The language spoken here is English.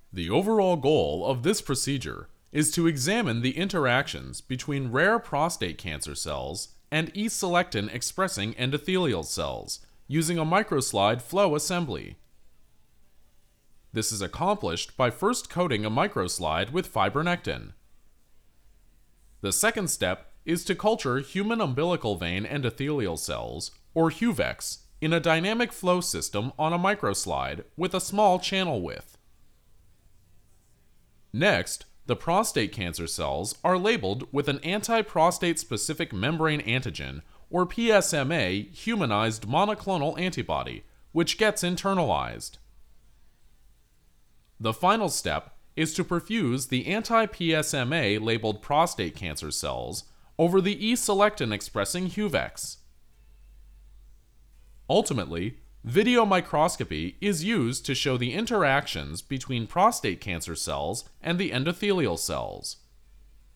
The overall goal of this procedure is to examine the interactions between rare prostate cancer cells and E-selectin expressing endothelial cells using a microslide flow assembly. This is accomplished by first coating a microslide with fibronectin. The second step is to culture human umbilical vein endothelial cells, or HUVECs, in a dynamic flow system on a microslide with a small channel width. Next, the prostate cancer cells are labeled with an anti-prostate specific membrane antigen, or PSMA, humanized monoclonal antibody, which gets internalized. The final step is to perfuse the anti-PSMA labeled prostate cancer cells over the E-selectin expressing HUVECs. Ultimately, video microscopy is used to show the interactions between prostate cancer cells and the endothelial cells.